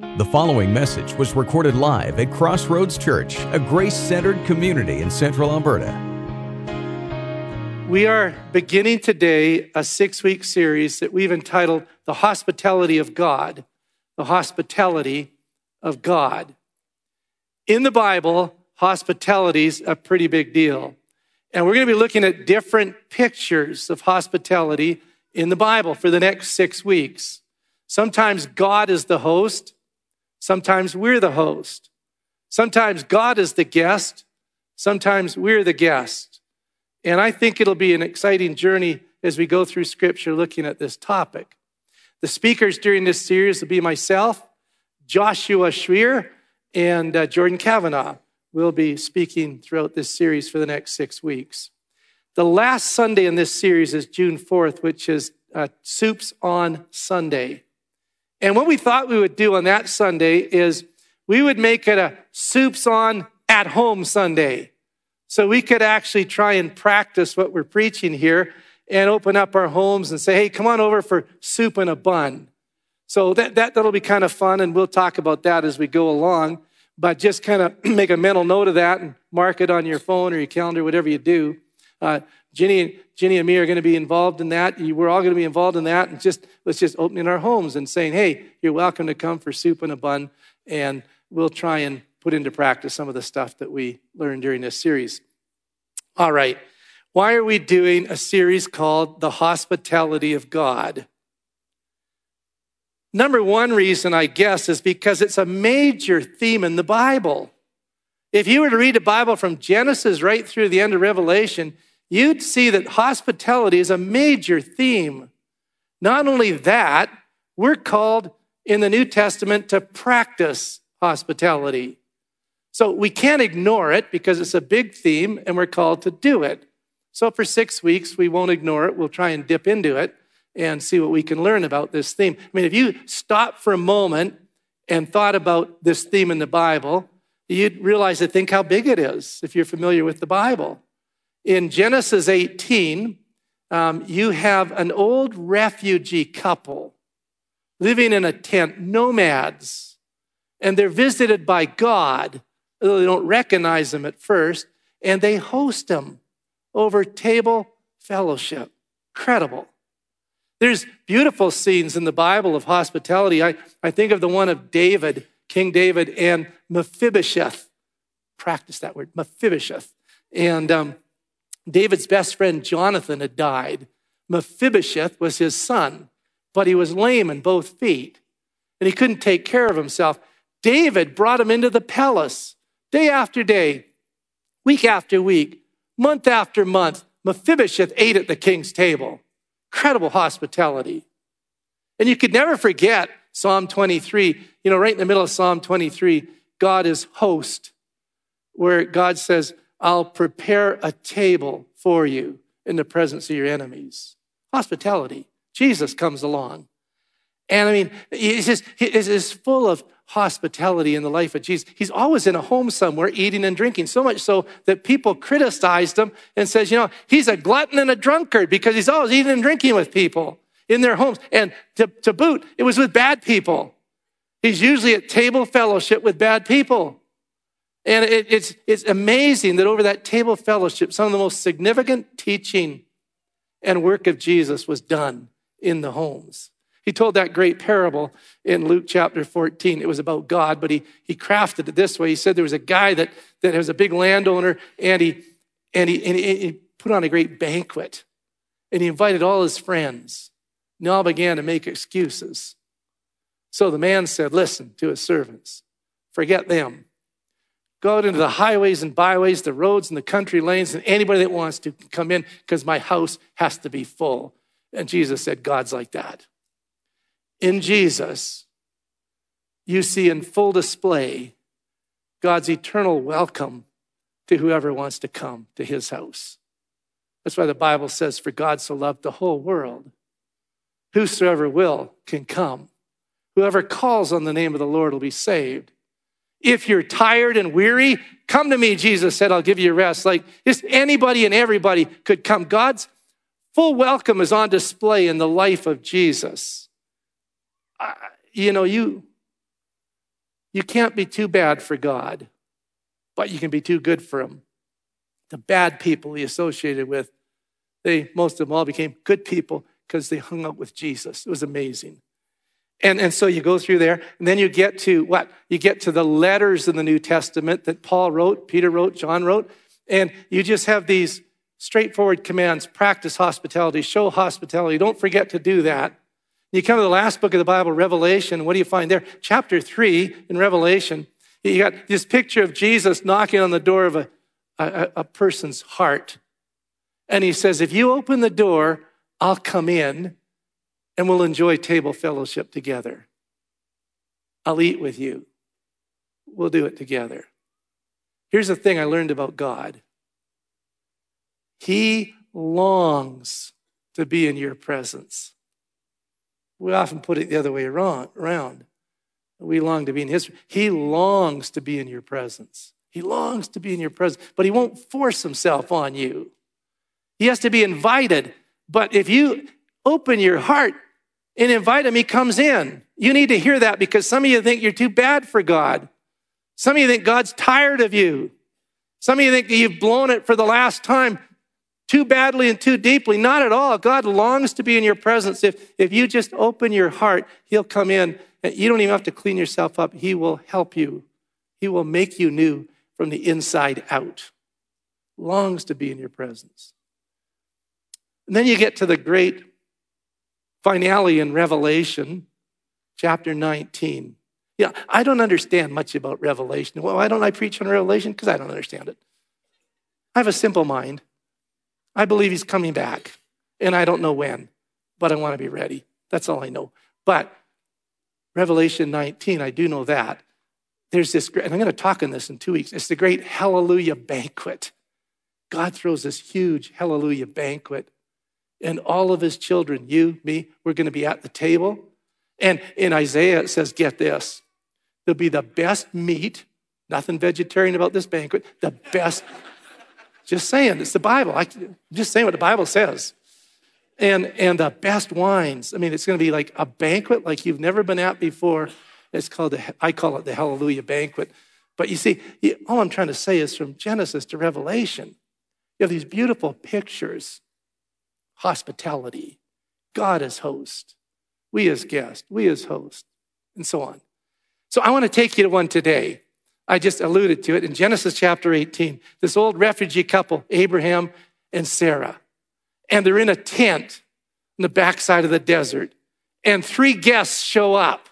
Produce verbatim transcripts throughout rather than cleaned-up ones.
The following message was recorded live at Crossroads Church, a grace-centered community in Central Alberta. We are beginning today a six-week series that we've entitled The Hospitality of God. The Hospitality of God. In the Bible, hospitality is a pretty big deal. And we're going to be looking at different pictures of hospitality in the Bible for the next six weeks. Sometimes God is the host. Sometimes we're the host. Sometimes God is the guest. Sometimes we're the guest. And I think it'll be an exciting journey as we go through Scripture looking at this topic. The speakers during this series will be myself, Joshua Schweer, and uh, Jordan Kavanaugh will be speaking throughout this series for the next six weeks. The last Sunday in this series is June fourth, which is uh, Soups on Sunday. And what we thought we would do on that Sunday is we would make it a Soups on at home Sunday. So we could actually try and practice what we're preaching here and open up our homes and say, hey, come on over for soup and a bun. So that, that, that'll be kind of fun, and we'll talk about that as we go along. But just kind of make a mental note of that and mark it on your phone or your calendar, whatever you do. Uh, Ginny, Ginny and me are going to be involved in that. We're all going to be involved in that. And just let's just open in our homes and saying, hey, you're welcome to come for soup and a bun. And we'll try and put into practice some of the stuff that we learned during this series. All right. Why are we doing a series called The Hospitality of God? Number one reason, I guess, is because it's a major theme in the Bible. If you were to read the Bible from Genesis right through the end of Revelation, you'd see that hospitality is a major theme. Not only that, we're called in the New Testament to practice hospitality. So we can't ignore it because it's a big theme and we're called to do it. So for six weeks, we won't ignore it. We'll try and dip into it and see what we can learn about this theme. I mean, if you stop for a moment and thought about this theme in the Bible, you'd realize, I think, how big it is if you're familiar with the Bible. In Genesis eighteen, um, you have an old refugee couple living in a tent, nomads, and they're visited by God, although they don't recognize him at first, and they host him over table fellowship. Incredible. There's beautiful scenes in the Bible of hospitality. I, I think of the one of David, King David, and Mephibosheth. Practice that word, Mephibosheth. And um, David's best friend Jonathan had died. Mephibosheth was his son, but he was lame in both feet, and he couldn't take care of himself. David brought him into the palace day after day, week after week, month after month. Mephibosheth ate at the king's table. Incredible hospitality. And you could never forget Psalm twenty-three. You know, right in the middle of Psalm twenty-three, God is host, where God says, I'll prepare a table for you in the presence of your enemies. Hospitality. Jesus comes along. And I mean, it's just, it's just full of hospitality in the life of Jesus. He's always in a home somewhere eating and drinking, so much so that people criticized him and says, you know, he's a glutton and a drunkard because he's always eating and drinking with people in their homes. And to, to boot, it was with bad people. He's usually at table fellowship with bad people. And it, it's, it's amazing that over that table fellowship, some of the most significant teaching and work of Jesus was done in the homes. He told that great parable in Luke chapter fourteen. It was about God, but he, he crafted it this way. He said there was a guy that, that was a big landowner, and he, and, he, and he, he put on a great banquet, and he invited all his friends, and they all began to make excuses. So the man said, listen to his servants, forget them. Go out into the highways and byways, the roads and the country lanes, and anybody that wants to come in, because my house has to be full. And Jesus said, God's like that. In Jesus, you see in full display God's eternal welcome to whoever wants to come to his house. That's why the Bible says, for God so loved the whole world, whosoever will can come. Whoever calls on the name of the Lord will be saved. If you're tired and weary, come to me, Jesus said, I'll give you rest. Like just anybody and everybody could come. God's full welcome is on display in the life of Jesus. Uh, you know, you, You can't be too bad for God, but you can be too good for him. The bad people he associated with, they most of them all became good people because they hung out with Jesus. It was amazing. And, and so you go through there, and then you get to what? You get to the letters in the New Testament that Paul wrote, Peter wrote, John wrote, and you just have these straightforward commands. Practice hospitality, show hospitality. Don't forget to do that. You come to the last book of the Bible, Revelation. What do you find there? Chapter three in Revelation, you got this picture of Jesus knocking on the door of a, a, a person's heart. And he says, if you open the door, I'll come in and we'll enjoy table fellowship together. I'll eat with you. We'll do it together. Here's the thing I learned about God. He longs to be in your presence. We often put it the other way around. We long to be in his. He longs to be in your presence. He longs to be in your presence, but he won't force himself on you. He has to be invited. But if you open your heart and invite him, he comes in. You need to hear that because some of you think you're too bad for God. Some of you think God's tired of you. Some of you think that you've blown it for the last time too badly and too deeply. Not at all. God longs to be in your presence. If, if you just open your heart, he'll come in. And you don't even have to clean yourself up. He will help you. He will make you new from the inside out. Longs to be in your presence. And then you get to the great finale in Revelation, chapter nineteen. Yeah, I don't understand much about Revelation. Well, why don't I preach on Revelation? Because I don't understand it. I have a simple mind. I believe he's coming back, and I don't know when, but I want to be ready. That's all I know. But Revelation nineteen, I do know that. There's this, and I'm going to talk on this in two weeks. It's the great hallelujah banquet. God throws this huge hallelujah banquet, and all of his children, you, me, we're going to be at the table. And in Isaiah, it says, get this, there'll be the best meat, nothing vegetarian about this banquet, the best. Just saying, it's the Bible. I'm just saying what the Bible says. And, and the best wines. I mean, it's going to be like a banquet like you've never been at before. It's called, the, I call it the Hallelujah Banquet. But you see, all I'm trying to say is from Genesis to Revelation, you have these beautiful pictures. Hospitality, God as host, we as guest, we as host, and so on. So I want to take you to one today. I just alluded to it in Genesis chapter eighteen. This old refugee couple, Abraham and Sarah, and they're in a tent in the backside of the desert, and three guests show up.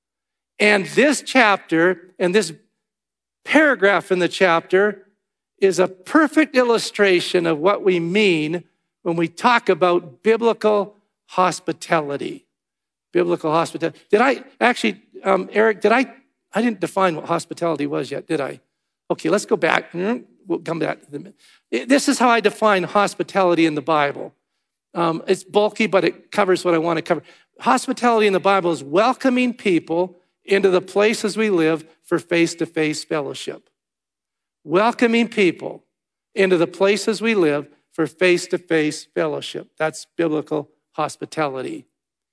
And this chapter and this paragraph in the chapter is a perfect illustration of what we mean when we talk about biblical hospitality. Biblical hospitality. Did I actually, um, Eric, did I, I didn't define what hospitality was yet, did I? Okay, let's go back. We'll come back to them. This is how I define hospitality in the Bible. Um, it's bulky, but it covers what I want to cover. Hospitality in the Bible is welcoming people into the places we live for face-to-face fellowship. Welcoming people into the places we live for face-to-face fellowship. That's biblical hospitality.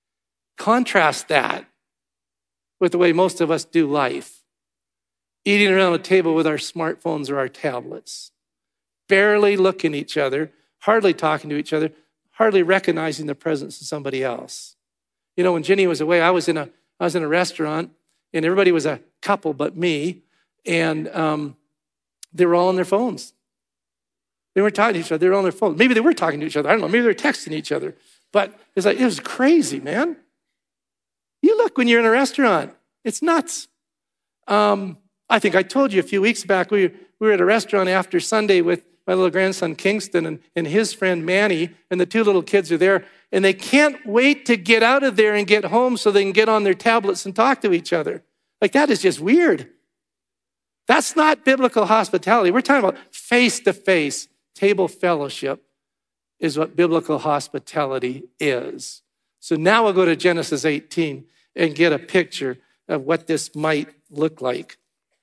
Contrast that with the way most of us do life. Eating around a table with our smartphones or our tablets. Barely looking at each other, hardly talking to each other, hardly recognizing the presence of somebody else. You know, when Jenny was away, I was in a I was in a restaurant, and everybody was a couple but me, and um, they were all on their phones. They weren't talking to each other. They were on their phones. Maybe they were talking to each other. I don't know. Maybe they were texting each other. But it's like, it was crazy, man. You look when you're in a restaurant. It's nuts. Um, I think I told you a few weeks back, we, we were at a restaurant after Sunday with my little grandson, Kingston, and, and his friend, Manny, and the two little kids are there, and they can't wait to get out of there and get home so they can get on their tablets and talk to each other. Like, that is just weird. That's not biblical hospitality. We're talking about face-to-face table fellowship is what biblical hospitality is. So now we'll go to Genesis eighteen and get a picture of what this might look like.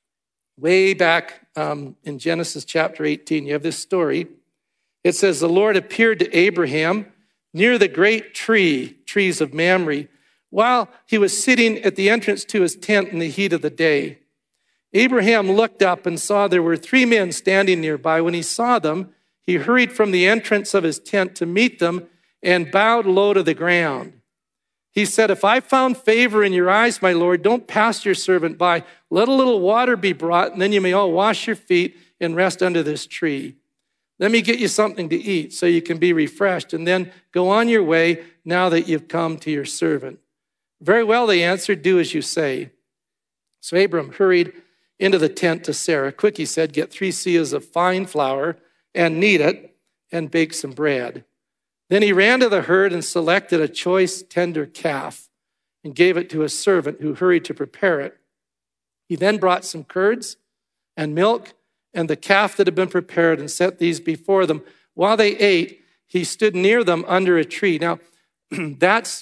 Way back um, in Genesis chapter eighteen, you have this story. It says, the Lord appeared to Abraham near the great tree, trees of Mamre, while he was sitting at the entrance to his tent in the heat of the day. Abraham looked up and saw there were three men standing nearby. When he saw them, he hurried from the entrance of his tent to meet them and bowed low to the ground. He said, "If I found favor in your eyes, my Lord, don't pass your servant by. Let a little water be brought, and then you may all wash your feet and rest under this tree. Let me get you something to eat so you can be refreshed, and then go on your way now that you've come to your servant." "Very well," they answered, "do as you say." So Abram hurried into the tent to Sarah. "Quick," he said, "get three seahs of fine flour and knead it and bake some bread." Then he ran to the herd and selected a choice tender calf and gave it to a servant who hurried to prepare it. He then brought some curds and milk and the calf that had been prepared and set these before them. While they ate, he stood near them under a tree. Now, that's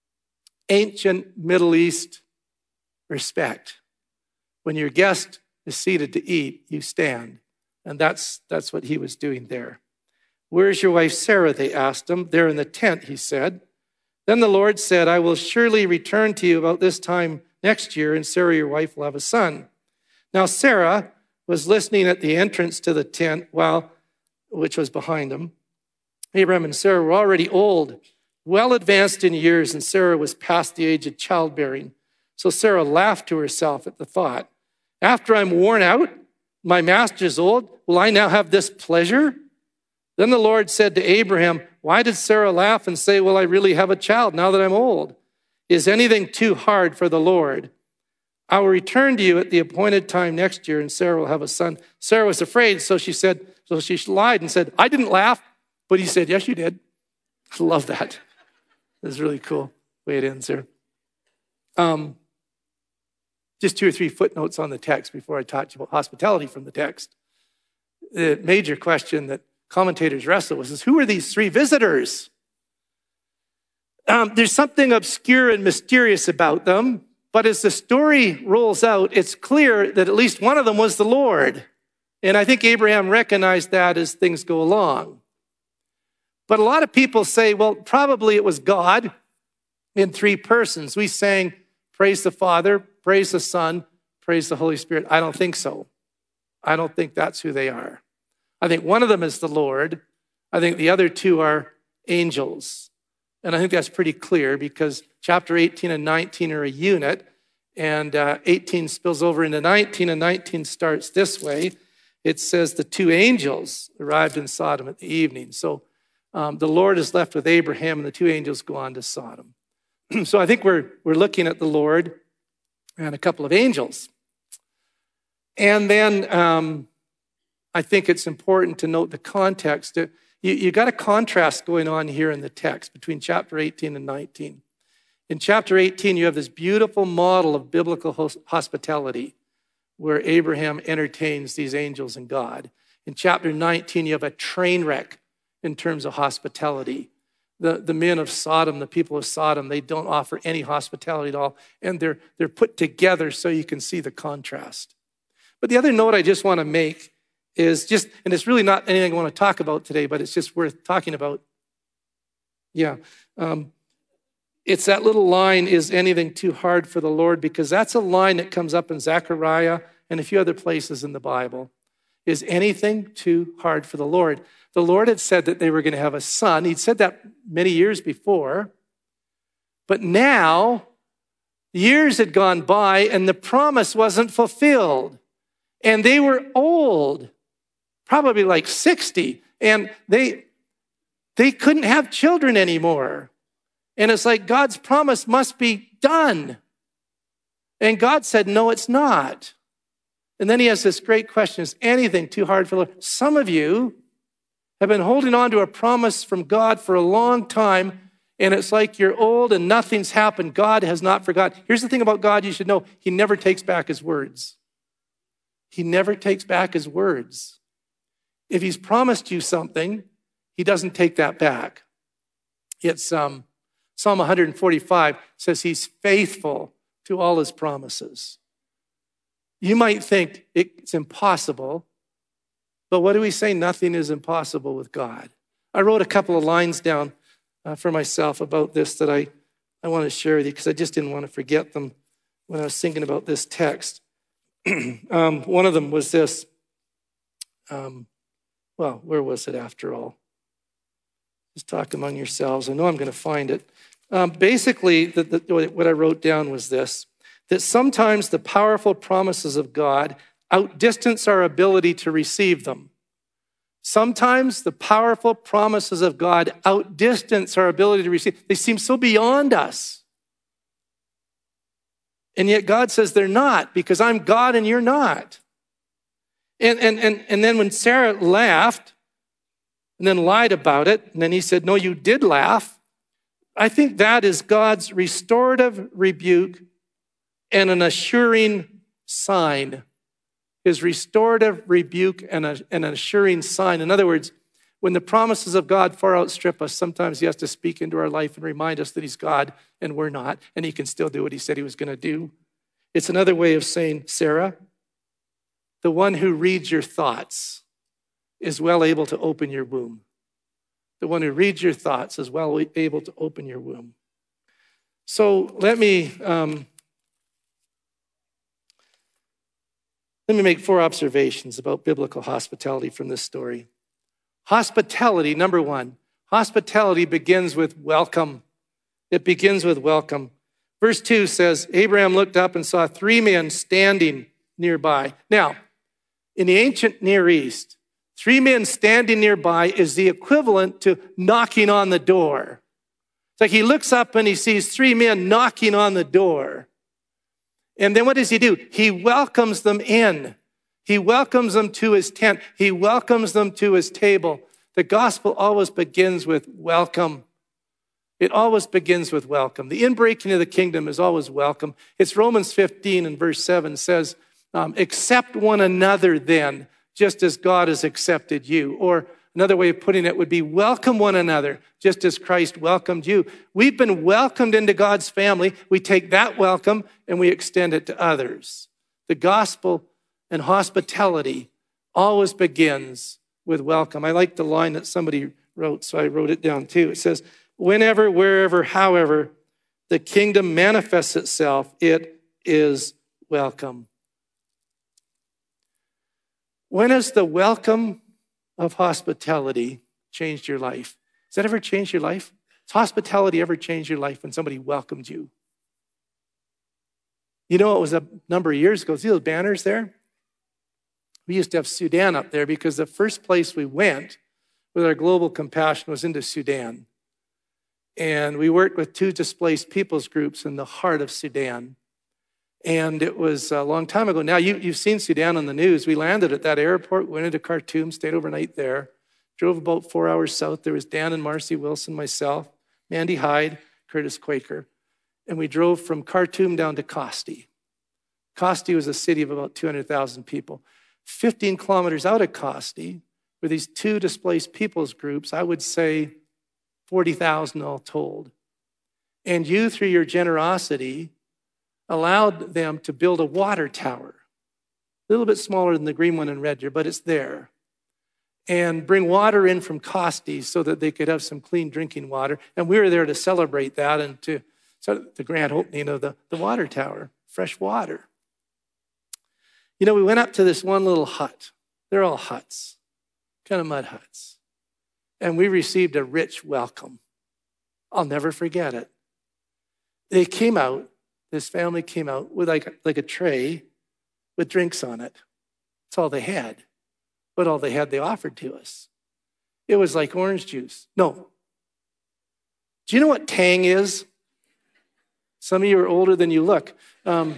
ancient Middle East respect. When your guest is seated to eat, you stand. And that's, that's what he was doing there. "Where's your wife Sarah?" they asked him. "They're in the tent," he said. Then the Lord said, "I will surely return to you about this time next year, and Sarah, your wife, will have a son." Now Sarah was listening at the entrance to the tent, while, which was behind him. Abraham and Sarah were already old, well advanced in years, and Sarah was past the age of childbearing. So Sarah laughed to herself at the thought, "After I'm worn out, my master's old, will I now have this pleasure?" Then the Lord said to Abraham, "Why did Sarah laugh and say, 'Will I really have a child now that I'm old?' Is anything too hard for the Lord? I will return to you at the appointed time next year, and Sarah will have a son." Sarah was afraid, so she said, so she lied and said, "I didn't laugh." But he said, "Yes, you did." I love that. It's really cool the way it ends there. Um, just two or three footnotes on the text before I talk to you about hospitality from the text. The major question that commentators wrestle with is, who are these three visitors? Um, there's something obscure and mysterious about them, but as the story rolls out, it's clear that at least one of them was the Lord. And I think Abraham recognized that as things go along. But a lot of people say, well, probably it was God in three persons. We sang, "Praise the Father, praise the Son, praise the Holy Spirit." I don't think so. I don't think that's who they are. I think one of them is the Lord. I think the other two are angels. And I think that's pretty clear because chapter eighteen and nineteen are a unit, and uh, eighteen spills over into nineteen, and nineteen starts this way. It says the two angels arrived in Sodom at the evening. So um, the Lord is left with Abraham, and the two angels go on to Sodom. So I think we're, we're looking at the Lord and a couple of angels. And then um, I think it's important to note the context. You, you got a contrast going on here in the text between chapter eighteen and nineteen. In chapter eighteen, you have this beautiful model of biblical hospitality where Abraham entertains these angels and God. In chapter nineteen, you have a train wreck in terms of hospitality. The, the men of Sodom, the people of Sodom, they don't offer any hospitality at all, and they're, they're put together so you can see the contrast. But the other note I just want to make is just, and it's really not anything I want to talk about today, but it's just worth talking about. Yeah. Um, it's that little line, "Is anything too hard for the Lord?" Because that's a line that comes up in Zechariah and a few other places in the Bible. Is anything too hard for the Lord? The Lord had said that they were going to have a son. He'd said that many years before. But now, years had gone by and the promise wasn't fulfilled. And they were old, probably like sixty, and they, they couldn't have children anymore. And it's like God's promise must be done. And God said, no, it's not. And then he has this great question, is anything too hard for the Lord? Some of you have been holding on to a promise from God for a long time, and it's like you're old and nothing's happened. God has not forgotten. Here's the thing about God you should know. He never takes back his words. He never takes back his words. If he's promised you something, he doesn't take that back. It's um, Psalm one forty-five says he's faithful to all his promises. You might think it's impossible, but what do we say? Nothing is impossible with God. I wrote a couple of lines down uh, for myself about this that I, I want to share with you because I just didn't want to forget them when I was thinking about this text. um, one of them was this. Um, well, where was it after all? Just talk among yourselves. I know I'm going to find it. Um, basically, the, the, what I wrote down was this, that sometimes the powerful promises of God outdistance our ability to receive them. Sometimes the powerful promises of God outdistance our ability to receive. They seem so beyond us. And yet God says they're not, because I'm God and you're not. And, and, and, and then when Sarah laughed and then lied about it, and then he said, no, you did laugh. I think that is God's restorative rebuke and an assuring sign. His restorative rebuke and, a, and an assuring sign. In other words, when the promises of God far outstrip us, sometimes he has to speak into our life and remind us that he's God and we're not, and he can still do what he said he was going to do. It's another way of saying, Sarah, the one who reads your thoughts is well able to open your womb. The one who reads your thoughts is well able to open your womb. So let me... Um, Let me make four observations about biblical hospitality from this story. Hospitality, number one, hospitality begins with welcome. It begins with welcome. Verse two says, Abraham looked up and saw three men standing nearby. Now, in the ancient Near East, three men standing nearby is the equivalent to knocking on the door. It's like he looks up and he sees three men knocking on the door. And then what does he do? He welcomes them in. He welcomes them to his tent. He welcomes them to his table. The gospel always begins with welcome. It always begins with welcome. The inbreaking of the kingdom is always welcome. It's Romans fifteen and verse seven says, um, accept one another then, just as God has accepted you. Or another way of putting it would be welcome one another, just as Christ welcomed you. We've been welcomed into God's family. We take that welcome and we extend it to others. The gospel and hospitality always begins with welcome. I like the line that somebody wrote, so I wrote it down too. It says, whenever, wherever, however, the kingdom manifests itself, it is welcome. When has the welcome of hospitality changed your life? Has that ever changed your life? Has hospitality ever changed your life when somebody welcomed you? You know, it was a number of years ago. See those banners there? We used to have Sudan up there because the first place we went with our global compassion was into Sudan. And we worked with two displaced peoples groups in the heart of Sudan. And it was a long time ago. Now, you, you've seen Sudan on the news. We landed at that airport, went into Khartoum, stayed overnight there, drove about four hours south. There was Dan and Marcy Wilson, myself, Mandy Hyde, Curtis Quaker. And we drove from Khartoum down to Kosti. Kosti was a city of about two hundred thousand people. fifteen kilometers out of Kosti were these two displaced peoples groups, I would say forty thousand all told. And you, through your generosity, allowed them to build a water tower, a little bit smaller than the green one in Red Deer, but it's there, and bring water in from Kosti so that they could have some clean drinking water. And we were there to celebrate that and to start the grand opening of the, the water tower, fresh water. You know, we went up to this one little hut. They're all huts, kind of mud huts. And we received a rich welcome. I'll never forget it. They came out, this family came out with like, like a tray with drinks on it. That's all they had. But all they had, they offered to us. It was like orange juice. No. Do you know what Tang is? Some of you are older than you look. Um,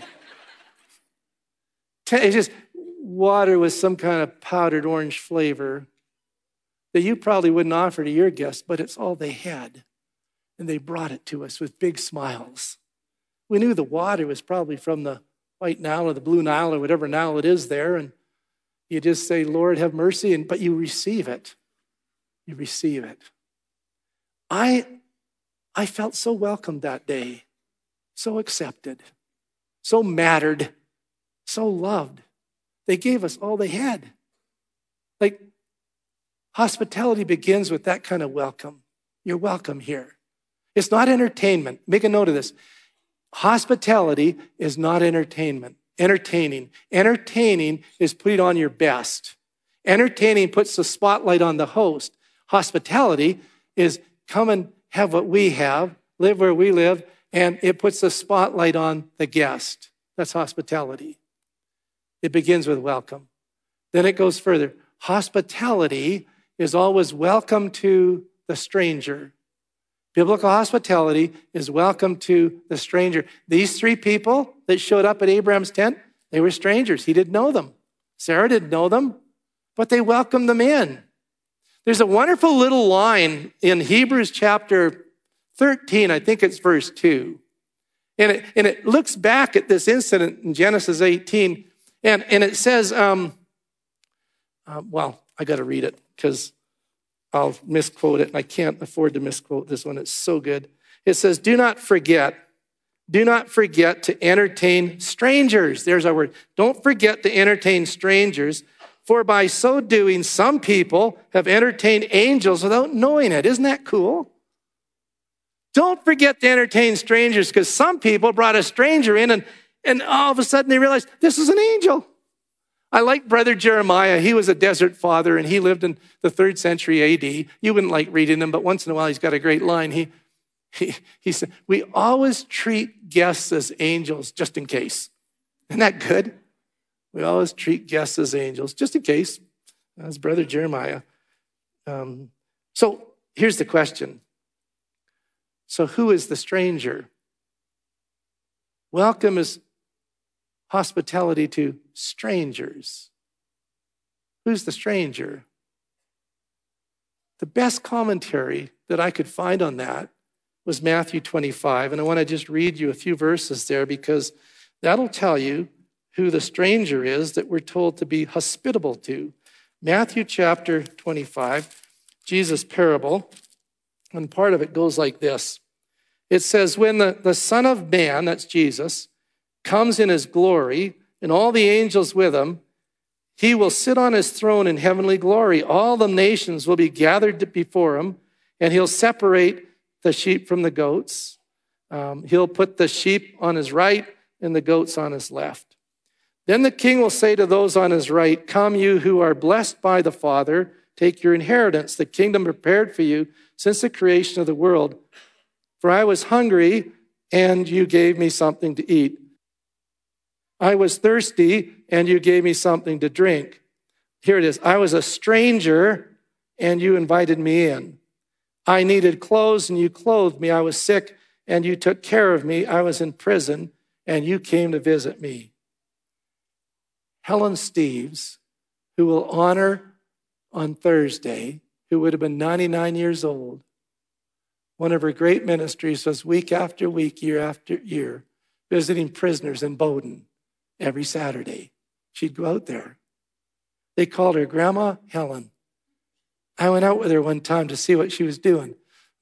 it's just water with some kind of powdered orange flavor that you probably wouldn't offer to your guests, but it's all they had. And they brought it to us with big smiles. We knew the water was probably from the White Nile or the Blue Nile or whatever Nile it is there. And you just say, Lord, have mercy. And but you receive it. You receive it. I, I felt so welcomed that day. So accepted. So mattered. So loved. They gave us all they had. Like, hospitality begins with that kind of welcome. You're welcome here. It's not entertainment. Make a note of this. Hospitality is not entertainment. Entertaining. Entertaining is putting on your best. Entertaining puts the spotlight on the host. Hospitality is come and have what we have, live where we live, and it puts the spotlight on the guest. That's hospitality. It begins with welcome. Then it goes further. Hospitality is always welcome to the stranger. Biblical hospitality is welcome to the stranger. These three people that showed up at Abraham's tent, they were strangers. He didn't know them. Sarah didn't know them, but they welcomed them in. There's a wonderful little line in Hebrews chapter thirteen, I think it's verse two. And it, and it looks back at this incident in Genesis eighteen, and, and it says, um, uh, well, I got to read it because I'll misquote it, and I can't afford to misquote this one. It's so good. It says, do not forget, do not forget to entertain strangers. There's our word. Don't forget to entertain strangers, for by so doing, some people have entertained angels without knowing it. Isn't that cool? Don't forget to entertain strangers, because some people brought a stranger in, and, and all of a sudden they realized this is an angel. I like Brother Jeremiah. He was a desert father, and he lived in the third century A D. You wouldn't like reading him, but once in a while he's got a great line. He, he, he said, we always treat guests as angels just in case. Isn't that good? We always treat guests as angels just in case. That's Brother Jeremiah. Um, so here's the question. So who is the stranger? Welcome is hospitality to strangers. Who's the stranger? The best commentary that I could find on that was Matthew twenty-five. And I want to just read you a few verses there, because that'll tell you who the stranger is that we're told to be hospitable to. Matthew chapter twenty-five, Jesus' parable, and part of it goes like this. It says, when the, the Son of Man, that's Jesus, comes in his glory, and all the angels with him, he will sit on his throne in heavenly glory. All the nations will be gathered before him, and he'll separate the sheep from the goats. Um, he'll put the sheep on his right and the goats on his left. Then the king will say to those on his right, come, you who are blessed by the Father, take your inheritance, the kingdom prepared for you since the creation of the world. For I was hungry, and you gave me something to eat. I was thirsty, and you gave me something to drink. Here it is. I was a stranger, and you invited me in. I needed clothes, and you clothed me. I was sick, and you took care of me. I was in prison, and you came to visit me. Helen Steves, who will honor on Thursday, who would have been ninety-nine years old, one of her great ministries was week after week, year after year, visiting prisoners in Bowdoin every Saturday. She'd go out there. They called her Grandma Helen. I went out with her one time to see what she was doing.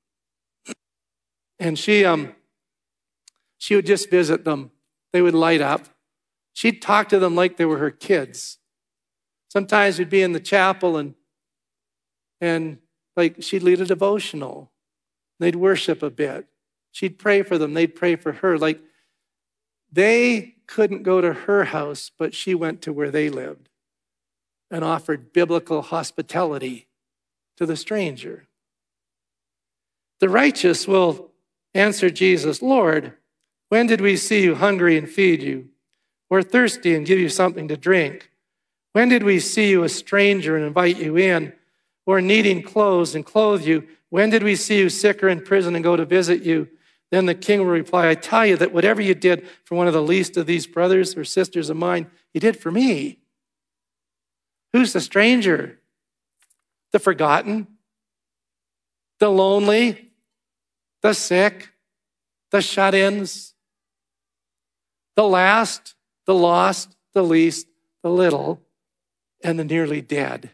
And she, um, she would just visit them. They would light up. She'd talk to them like they were her kids. Sometimes we'd be in the chapel and, and like she'd lead a devotional. They'd worship a bit. She'd pray for them. They'd pray for her. Like they couldn't go to her house, but she went to where they lived and offered biblical hospitality to the stranger. The righteous will answer Jesus, Lord, when did we see you hungry and feed you, or thirsty and give you something to drink? When did we see you a stranger and invite you in, or needing clothes and clothe you? When did we see you sick or in prison and go to visit you? Then the king will reply, I tell you that whatever you did for one of the least of these brothers or sisters of mine, you did for me. Who's the stranger? The forgotten, the lonely, the sick, the shut-ins, the last, the lost, the least, the little, and the nearly dead.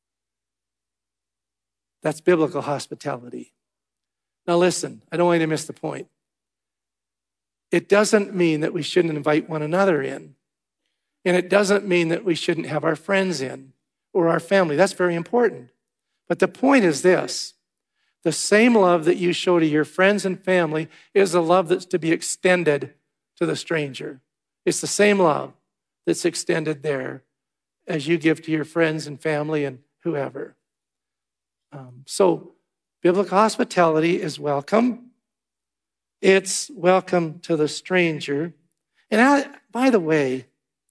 That's biblical hospitality. Now listen, I don't want you to miss the point. It doesn't mean that we shouldn't invite one another in. And it doesn't mean that we shouldn't have our friends in or our family. That's very important. But the point is this. The same love that you show to your friends and family is the love that's to be extended to the stranger. It's the same love. that's extended there as you give to your friends and family and whoever. Um, so biblical hospitality is welcome. It's welcome to the stranger. And I, by the way,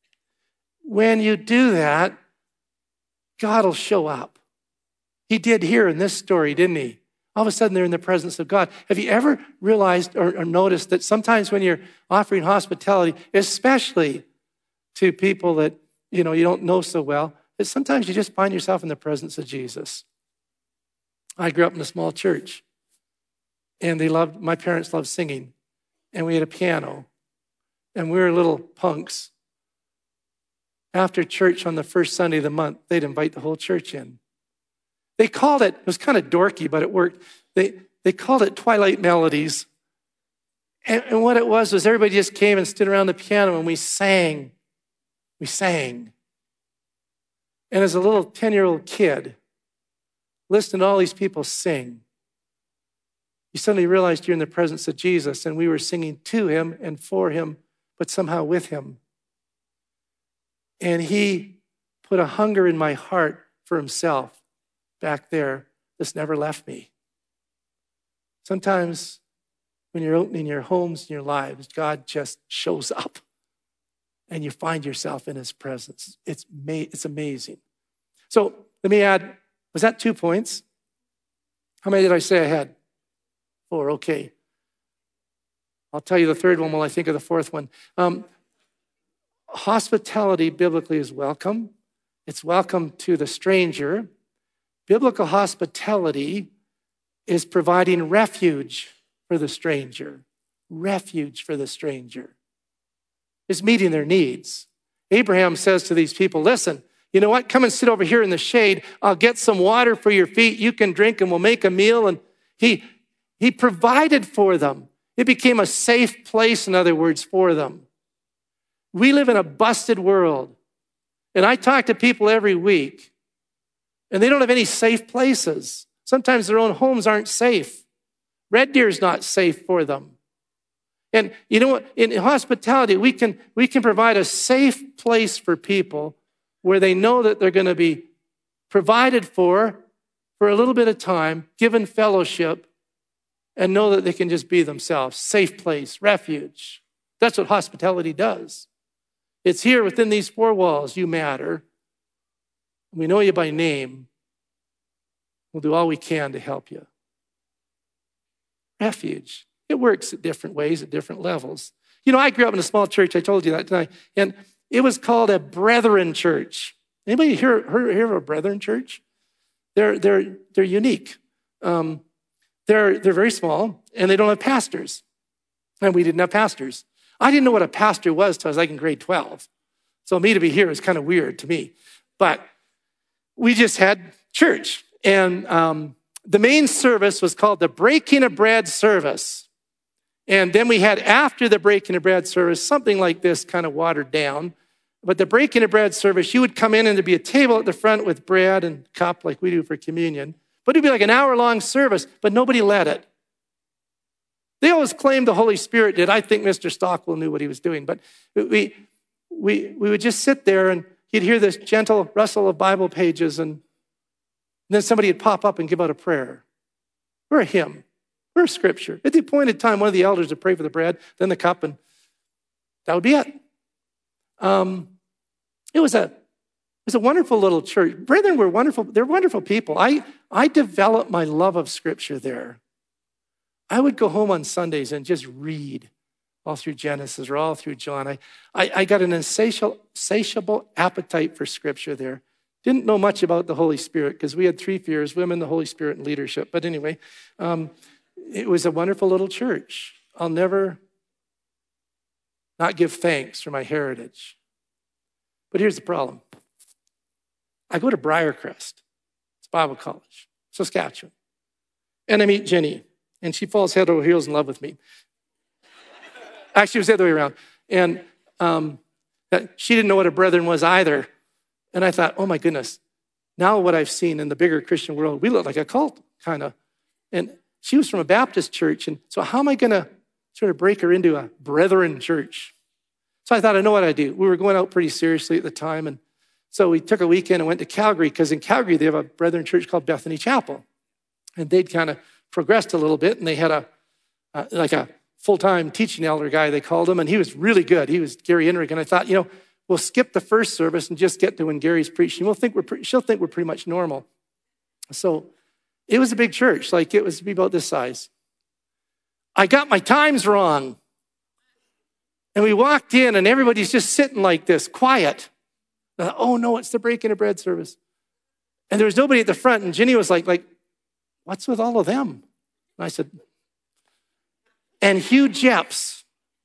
when you do that, God will show up. He did here in this story, didn't he? All of a sudden, they're in the presence of God. Have you ever realized or, or noticed that sometimes when you're offering hospitality, especially to people that you know you don't know so well, that sometimes you just find yourself in the presence of Jesus? I grew up in a small church, and they loved. My parents loved singing, and we had a piano, and we were little punks. After church on the first Sunday of the month, they'd invite the whole church in. They called it, it was kind of dorky, but it worked. They, they called it Twilight Melodies. And, and what it was was everybody just came and stood around the piano and we sang. We sang. And as a little ten-year-old kid, listening to all these people sing, you suddenly realized you're in the presence of Jesus, and we were singing to him and for him, but somehow with him. And he put a hunger in my heart for himself back there that's never left me. Sometimes when you're opening your homes and your lives, God just shows up and you find yourself in his presence. It's, ma- it's amazing. So let me add, was that two points? How many did I say I had? Four, okay. I'll tell you the third one while I think of the fourth one. Um, hospitality biblically is welcome. It's welcome to the stranger. Biblical hospitality is providing refuge for the stranger. Refuge for the stranger. It's meeting their needs. Abraham says to these people, listen, you know what? Come and sit over here in the shade. I'll get some water for your feet. You can drink and we'll make a meal. And he, he provided for them. It became a safe place, in other words, for them. We live in a busted world. And I talk to people every week, and they don't have any safe places. Sometimes their own homes aren't safe. Red Deer's not safe for them. And you know what? In hospitality, we can, we can provide a safe place for people where they know that they're going to be provided for for a little bit of time, given fellowship, and know that they can just be themselves. Safe place, refuge. That's what hospitality does. It's here within these four walls. You matter. We know you by name. We'll do all we can to help you. Refuge. It works at different ways, at different levels. You know, I grew up in a small church. I told you that tonight. And it was called a Brethren church. Anybody hear, hear, hear of a Brethren church? They're, they're, they're unique. Um, they're, they're very small, and they don't have pastors. And we didn't have pastors. I didn't know what a pastor was till I was like in grade twelve. So me to be here is kind of weird to me. But we just had church. And um, the main service was called the Breaking of Bread service. And then we had, after the Breaking of Bread service, something like this, kind of watered down. But the Breaking of Bread service, you would come in and there'd be a table at the front with bread and cup like we do for communion. But it'd be like an hour-long service, but nobody led it. They always claimed the Holy Spirit did. I think Mister Stockwell knew what he was doing. But we, we, we would just sit there and you'd hear this gentle rustle of Bible pages, and then somebody would pop up and give out a prayer or a hymn or a scripture. At the appointed time, one of the elders would pray for the bread, then the cup, and that would be it. Um, it was a it was a wonderful little church. Brethren were wonderful. They're wonderful people. I, I developed my love of scripture there. I would go home on Sundays and just read all through Genesis or all through John. I, I, I got an insatiable, insatiable appetite for scripture there. Didn't know much about the Holy Spirit because we had three fears: women, the Holy Spirit, and leadership. But anyway, um, it was a wonderful little church. I'll never not give thanks for my heritage. But here's the problem. I go to Briarcrest. It's Bible College, Saskatchewan. And I meet Jenny. And she falls head over heels in love with me. Actually, it was the other way around. And um, she didn't know what a brethren was either. And I thought, oh my goodness, now what I've seen in the bigger Christian world, we look like a cult, kind of. And she was from a Baptist church. And so how am I going to sort of break her into a brethren church? So I thought, I know what I do. We were going out pretty seriously at the time. And so we took a weekend and went to Calgary, because in Calgary, they have a brethren church called Bethany Chapel. And they'd kind of progressed a little bit, and they had a uh, like a full-time teaching elder guy, they called him, and he was really good. He was Gary Enrick. And I thought, you know, we'll skip the first service and just get to when Gary's preaching. We'll think we're pre- she'll think we're pretty much normal. So it was a big church. Like, it was to be about this size. I got my times wrong. And we walked in, and everybody's just sitting like this, quiet. And I thought, oh, no, it's the breaking of bread service. And there was nobody at the front. And Ginny was like, like, what's with all of them? And I said, and Hugh Jeps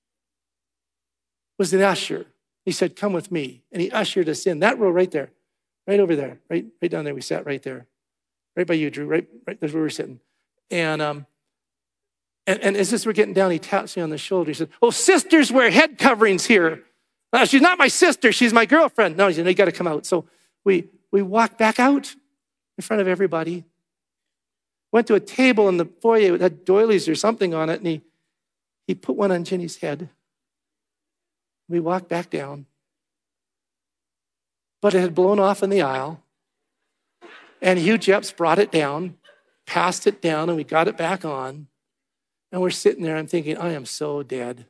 was the usher. He said, come with me. And he ushered us in. That row right there, right over there, right, right down there. We sat right there, right by you, Drew, right, right there's where we were sitting. And, um, and, and as this we're getting down, he taps me on the shoulder. He said, oh, sisters wear head coverings here. Uh, she's not my sister. She's my girlfriend. No, he said, no, you got to come out. So we, we walked back out in front of everybody. Went to a table in the foyer that had doilies or something on it, and he, he put one on Ginny's head. We walked back down. But it had blown off in the aisle. And Hugh Jeps brought it down, passed it down, and we got it back on. And we're sitting there, I'm thinking, I am so dead.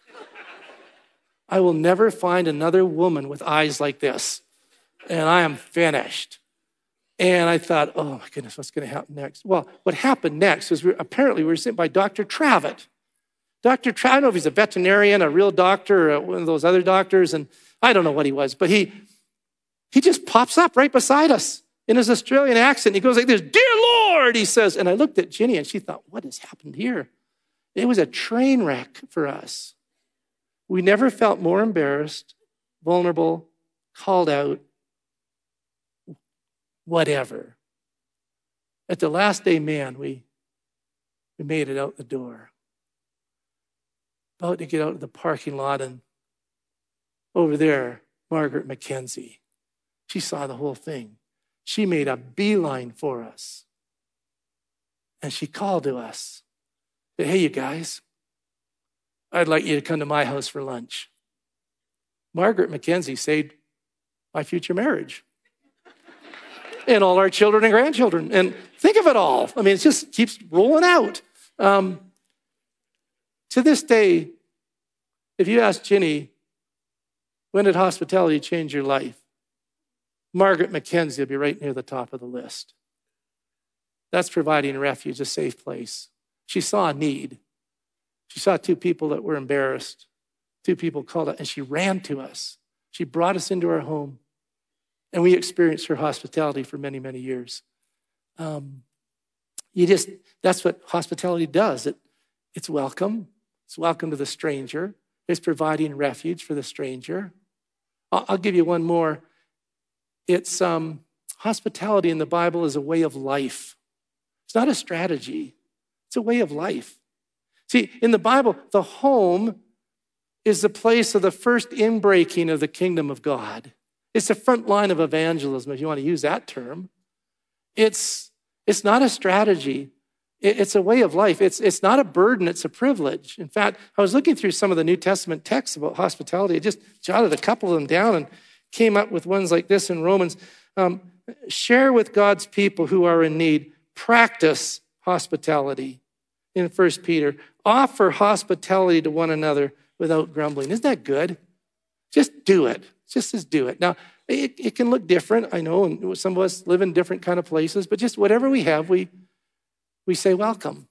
I will never find another woman with eyes like this. And I am finished. And I thought, oh my goodness, what's going to happen next? Well, what happened next was we, apparently we were sent by Doctor Travitt. Doctor Travitt, I don't know if he's a veterinarian, a real doctor, or one of those other doctors, and I don't know what he was, but he he just pops up right beside us in his Australian accent. He goes like this, dear Lord, he says. And I looked at Ginny, and she thought, what has happened here? It was a train wreck for us. We never felt more embarrassed, vulnerable, called out, whatever. At the last day, man, we, we made it out the door. About to get out of the parking lot, and over there, Margaret McKenzie. She saw the whole thing. She made a beeline for us. And she called to us. Said, hey, you guys, I'd like you to come to my house for lunch. Margaret McKenzie saved my future marriage. And all our children and grandchildren. And think of it all. I mean, it just keeps rolling out. Um, to this day, if you ask Ginny, when did hospitality change your life? Margaret McKenzie will be right near the top of the list. That's providing refuge, a safe place. She saw a need. She saw two people that were embarrassed. Two people called out, and she ran to us. She brought us into our home. And we experienced her hospitality for many, many years. Um, you just, that's what hospitality does. It, it's welcome. It's welcome to the stranger. It's providing refuge for the stranger. I'll, I'll give you one more. It's um, hospitality in the Bible is a way of life. It's not a strategy. It's a way of life. See, in the Bible, the home is the place of the first inbreaking of the kingdom of God. It's the front line of evangelism, if you want to use that term. It's, it's not a strategy. It, it's a way of life. It's, it's not a burden. It's a privilege. In fact, I was looking through some of the New Testament texts about hospitality. I just jotted a couple of them down and came up with ones like this in Romans. Um, share with God's people who are in need. Practice hospitality. In First Peter, offer hospitality to one another without grumbling. Isn't that good? Just do it. Just as do it. Now, it, it can look different, I know, and some of us live in different kind of places, but just whatever we have, we, we say welcome.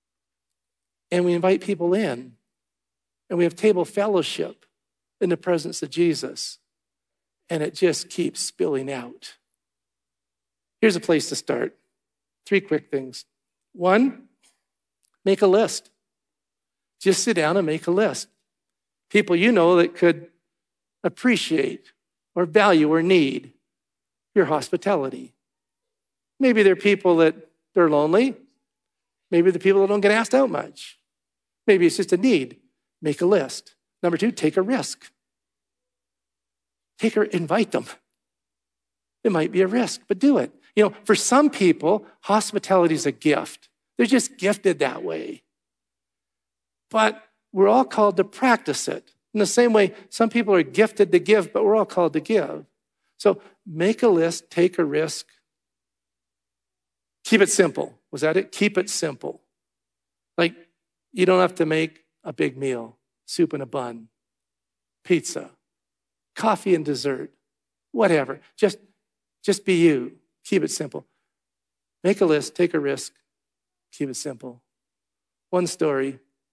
And we invite people in. And we have table fellowship in the presence of Jesus. And it just keeps spilling out. Here's a place to start. Three quick things. One, make a list. Just sit down and make a list. People you know that could appreciate or value or need your hospitality. Maybe they're people that they're lonely. Maybe they're people that don't get asked out much. Maybe it's just a need. Make a list. Number two, take a risk. Take a, invite them. It might be a risk, but do it. You know, for some people, hospitality is a gift. They're just gifted that way. But we're all called to practice it. In the same way, some people are gifted to give, but we're all called to give. So make a list, take a risk. Keep it simple. Was that it? Keep it simple. Like, you don't have to make a big meal, soup and a bun, pizza, coffee and dessert, whatever. Just, just be you. Keep it simple. Make a list, take a risk, keep it simple. One story,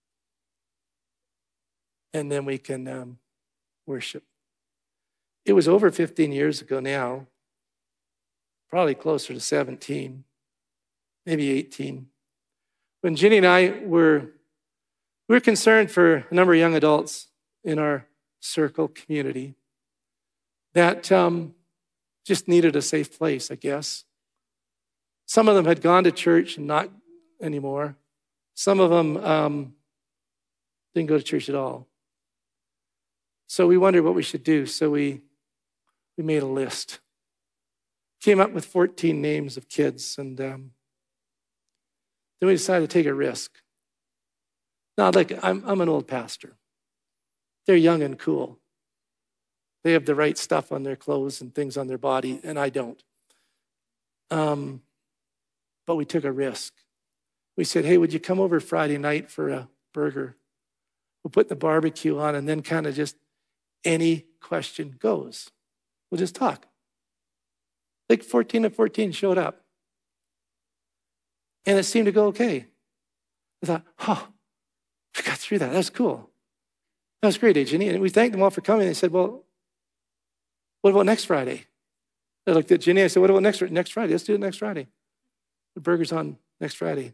and then we can um, worship. It was over fifteen years ago now, probably closer to seventeen, maybe eighteen. When Ginny and I were, we were concerned for a number of young adults in our circle community that um, just needed a safe place, I guess. Some of them had gone to church and not anymore. Some of them um, didn't go to church at all. So we wondered what we should do. So we we made a list. Came up with fourteen names of kids, and um, then we decided to take a risk. Now, like, I'm, I'm an old pastor. They're young and cool. They have the right stuff on their clothes and things on their body, and I don't. Um, but we took a risk. We said, hey, would you come over Friday night for a burger? We'll put the barbecue on, and then kind of just any question goes. We'll just talk. Like fourteen of fourteen showed up. And it seemed to go okay. I thought, oh, we got through that. That's cool. That was great, Ginny. And we thanked them all for coming. They said, well, what about next Friday? They looked at Ginny. I said, what about next, next Friday? Let's do it next Friday. The burger's on next Friday.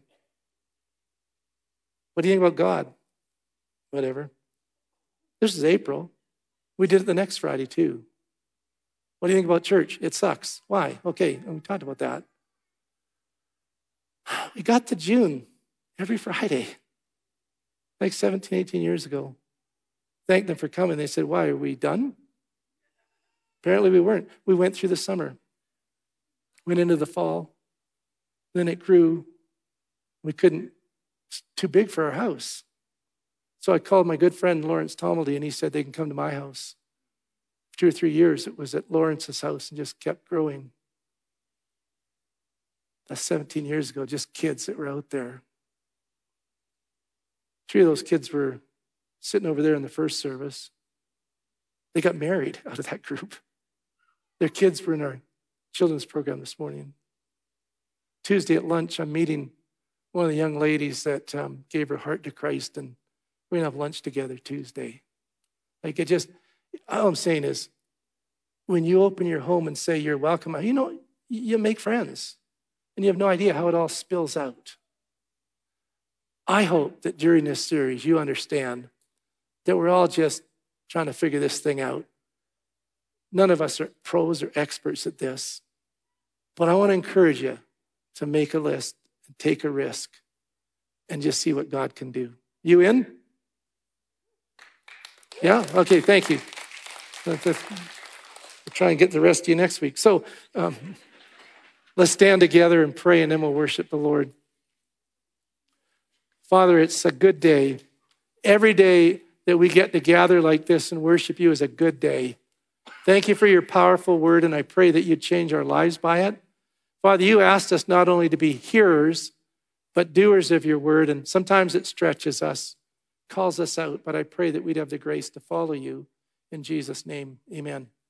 What do you think about God? Whatever. This is April. We did it the next Friday too. What do you think about church? It sucks. Why? Okay, and we talked about that. We got to June every Friday, like seventeen, eighteen years ago. Thanked them for coming. They said, why, are we done? Apparently we weren't. We went through the summer, went into the fall, then it grew. We couldn't, it's too big for our house. So I called my good friend Lawrence Tomaldy, and he said they can come to my house. For two or three years, it was at Lawrence's house and just kept growing. That's seventeen years ago, just kids that were out there. Three of those kids were sitting over there in the first service. They got married out of that group. Their kids were in our children's program this morning. Tuesday at lunch, I'm meeting one of the young ladies that um, gave her heart to Christ, and we're going to have lunch together Tuesday. Like, it just, all I'm saying is, when you open your home and say you're welcome, you know, you make friends, and you have no idea how it all spills out. I hope that during this series, you understand that we're all just trying to figure this thing out. None of us are pros or experts at this, but I want to encourage you to make a list and take a risk and just see what God can do. You in? Yeah? Okay, thank you. We'll try and get the rest of you next week. So um, let's stand together and pray, and then we'll worship the Lord. Father, it's a good day. Every day that we get to gather like this and worship you is a good day. Thank you for your powerful word, and I pray that you change our lives by it. Father, you asked us not only to be hearers, but doers of your word, and sometimes it stretches us, calls us out, but I pray that we'd have the grace to follow you. In Jesus' name, amen.